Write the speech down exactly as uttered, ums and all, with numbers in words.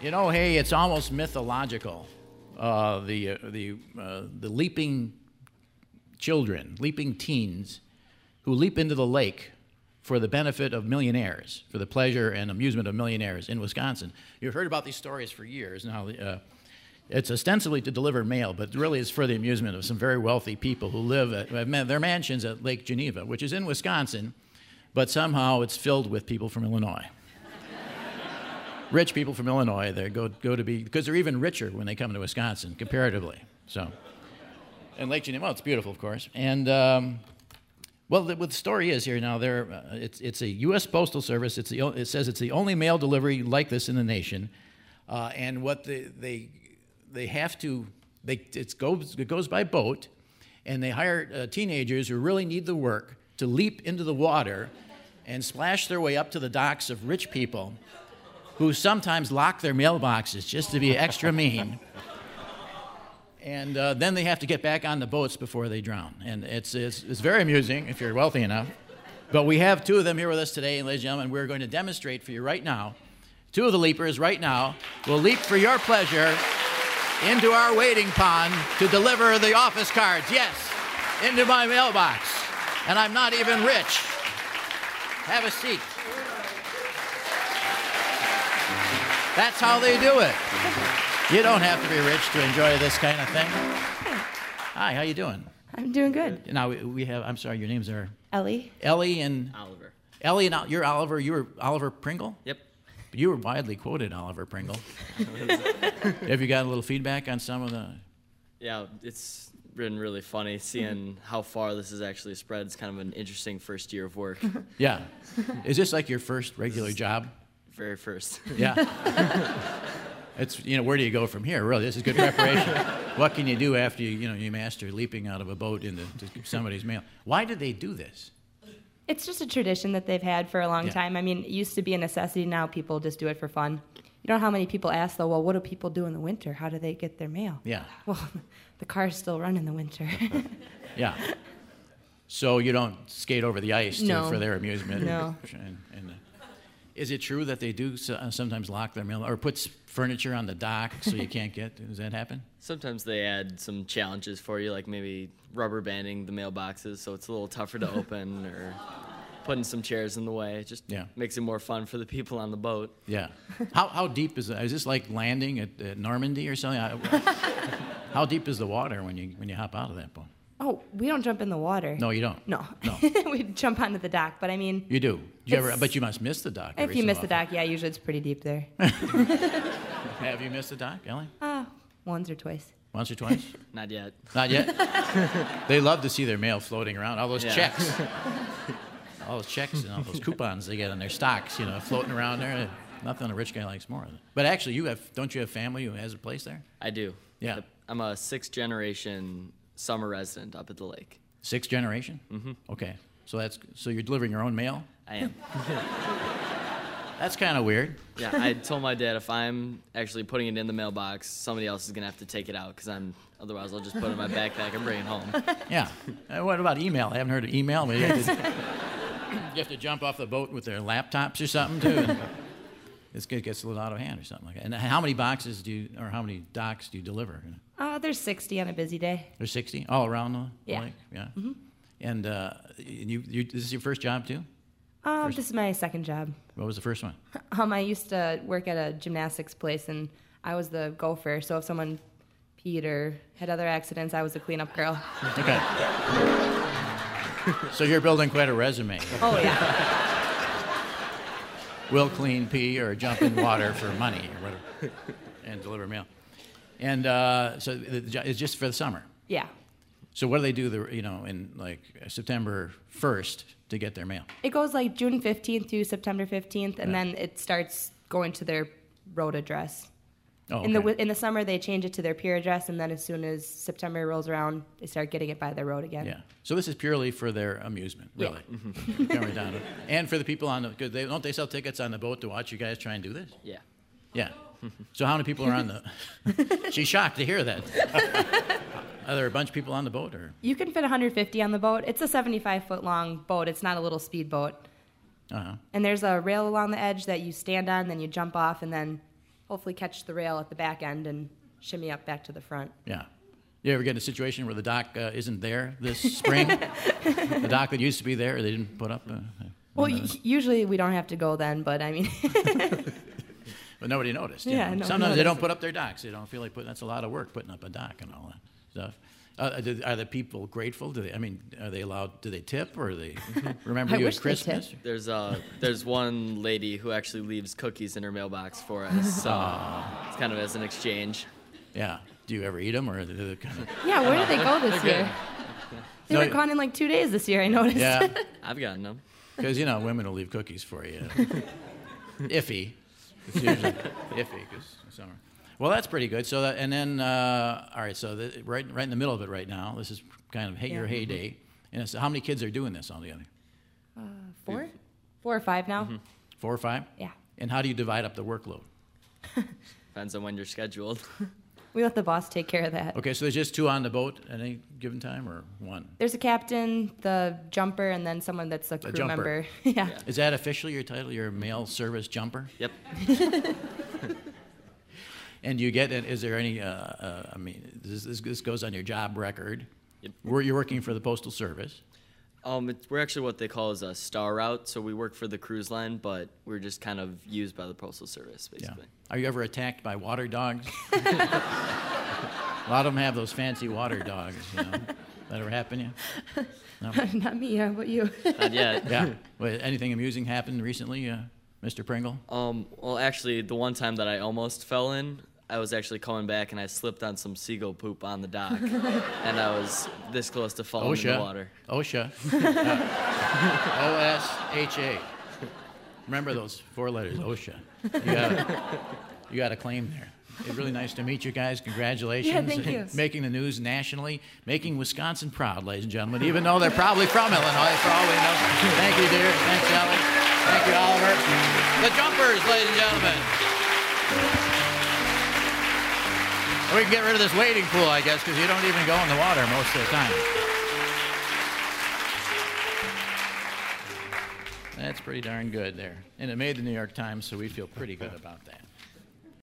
You know, hey, it's almost mythological. Uh, the uh, the uh, the leaping children, leaping teens, who leap into the lake for the benefit of millionaires, for the pleasure and amusement of millionaires in Wisconsin. You've heard about these stories for years now. Uh, it's ostensibly to deliver mail, but really it's for the amusement of some very wealthy people who live at have their mansions at Lake Geneva, which is in Wisconsin, but somehow it's filled with people from Illinois. Rich people from Illinois, they go go to be, because they're even richer when they come to Wisconsin, comparatively. So, and Lake Geneva, well, it's beautiful, of course. And, um, well, the, what the story is here now, there, uh, it's, it's a U S Postal Service. It's the, it says it's the only mail delivery like this in the nation. Uh, and what the, they they have to, they, it, goes, it goes by boat, and they hire uh, teenagers who really need the work to leap into the water and splash their way up to the docks of rich people who sometimes lock their mailboxes just to be extra mean. And uh, then they have to get back on the boats before they drown. And it's, it's, it's very amusing if you're wealthy enough. But we have two of them here with us today, ladies and gentlemen. We're going to demonstrate for you right now. Two of the leapers right now will leap for your pleasure into our waiting pond to deliver the office cards. Yes, into my mailbox. And I'm not even rich. Have a seat. That's how they do it. You don't have to be rich to enjoy this kind of thing. Hi, how you doing? I'm doing good. Now, we- we have, I'm sorry, your names are? Ellie. Ellie and? Oliver. Ellie and, Al- you're Oliver, you were Oliver Pringle? Yep. You were widely quoted, Oliver Pringle. Have you got a little feedback on some of the? Yeah, it's been really funny seeing how far this has actually spread. It's kind of an interesting first year of work. Yeah. Is this like your first regular job? Very first. Yeah. It's, you know, where do you go from here? Really, this is good preparation. What can you do after you, you know, you master leaping out of a boat into to somebody's mail? Why did they do this? It's just a tradition that they've had for a long Yeah. time. I mean, it used to be a necessity. Now people just do it for fun. You know how many people ask, though, well, what do people do in the winter? How do they get their mail? Yeah. Well, the cars still run in the winter. Yeah. So you don't skate over the ice to, No. for their amusement? No. And, and, uh, is it true that they do so- uh, sometimes lock their mail or put s- furniture on the dock so you can't get? Does that happen? Sometimes they add some challenges for you, like maybe rubber banding the mailboxes so it's a little tougher to open, or putting some chairs in the way. It just Yeah. makes it more fun for the people on the boat. Yeah. How how deep is that? Is this like landing at, at Normandy or something? I- How deep is the water when you when you hop out of that boat? Oh, we don't jump in the water. No, you don't. No. No. We jump onto the dock, but I mean, You do. You ever? It's- But you must miss the dock. if every you so miss the often. dock, yeah, usually it's pretty deep there. Have you missed the dock, Ellie? Ah, once or twice. Once or twice? Not yet. Not yet. They love to see their mail floating around. All those Yeah. checks, all those checks and all those coupons they get on their stocks, you know, floating around there. Nothing a rich guy likes more. But actually, you have don't you have family who has a place there? I do. Yeah. Yep. I'm a sixth generation summer resident up at the lake. Sixth generation. Mm-hmm. Okay. So that's so you're delivering your own mail. I am. That's kind of weird. Yeah, I told my dad if I'm actually putting it in the mailbox, somebody else is gonna have to take it out, because I'm otherwise I'll just put it in my backpack and bring it home. Yeah. Uh, what about email? I haven't heard of email. Maybe you have, to, you have to jump off the boat with their laptops or something too. And this kid gets a little out of hand or something like that. And how many boxes do you, or how many docks do you deliver? Uh, there's sixty on a busy day. There's sixty all around the Yeah. lake. Yeah. And uh, you, you, this is your first job too? Um, First- this is my second job. What was the first one? Um, I used to work at a gymnastics place, and I was the gopher. So if someone peed or had other accidents, I was the cleanup girl. Okay. So you're building quite a resume. Oh yeah. Will clean pee or jump in water for money or whatever, and deliver mail. And uh, so the jo- it's just for the summer. Yeah. So what do they do, the, you know, in like September first to get their mail? It goes like June fifteenth through September fifteenth, and Yeah. then it starts going to their road address. Oh, okay. In the wi- in the summer, they change it to their pier address, and then as soon as September rolls around, they start getting it by their road again. Yeah. So this is purely for their amusement, Yeah. really. Coming down to- and for the people on the, because they don't they sell tickets on the boat to watch you guys try and do this? Yeah. Yeah. So how many people are on the? She's shocked to hear that. Are there a bunch of people on the boat, or? You can fit one hundred fifty on the boat. It's a seventy-five foot long boat. It's not a little speedboat. Uh huh. And there's a rail along the edge that you stand on, then you jump off, and then hopefully catch the rail at the back end and shimmy up back to the front. Yeah. You ever get in a situation where the dock uh, isn't there this spring? The dock that used to be there, they didn't put up? Uh, Well, y- usually we don't have to go then, but I mean, but nobody noticed. you Yeah, know. nobody Sometimes they don't noticed. put up their docks. They don't feel like putting. That's a lot of work putting up a dock and all that stuff. Uh, do- are the people grateful? Do they? I mean, are they allowed? Do they tip or they remember I you wish at they Christmas? tipped. There's uh there's one lady who actually leaves cookies in her mailbox for us. So it's kind of as an exchange. Yeah. Do you ever eat them or do they kind of? yeah, where did they go this year? They No, were you- gone in like two days this year, I noticed. Yeah. I've gotten them. Because, you know, women will leave cookies for you. Iffy. It's usually iffy because summer. Well, that's pretty good. So, that, and then, uh, all right, so the, right, right in the middle of it right now, this is kind of hey, your Yeah. heyday. And it's, how many kids are doing this altogether? Four? Four or five now? Four or five? Yeah. And how do you divide up the workload? Depends on when you're scheduled. We let the boss take care of that. Okay, so there's just two on the boat at any given time or one? There's a captain, the jumper, and then someone that's a crew jumper. member. yeah. Yeah. Is that officially your title, your mail service jumper? Yep. And you get, is there any, uh, uh, I mean, this, this, this goes on your job record. Yep. Where you're working for the Postal Service. Um, it's, we're actually what they call as a star route. So we work for the cruise line, but we're just kind of used by the Postal Service, Yeah. basically. Are you ever attacked by water dogs? A lot of them have those fancy water dogs, you know. That ever happen to you? No? Not me, how about you? Not yet. Yeah. Wait, anything amusing happened recently, uh, Mister Pringle? Um, well, actually, the one time that I almost fell in, I was actually coming back and I slipped on some seagull poop on the dock, and I was this close to falling in the OSHA. water. OSHA. Uh, O S H A. Remember those four letters, OSHA. You got a, you got a claim there. It's really nice to meet you guys. Congratulations. Yeah, thank you. Making the news nationally, making Wisconsin proud, ladies and gentlemen, even though they're probably from Illinois, for all we know. Thank you, dear. Thanks, Ellie. Thank you, Oliver. The Jumpers, ladies and gentlemen. We can get rid of this wading pool, I guess, because you don't even go in the water most of the time. That's pretty darn good there. And it made the New York Times, so we feel pretty good about that.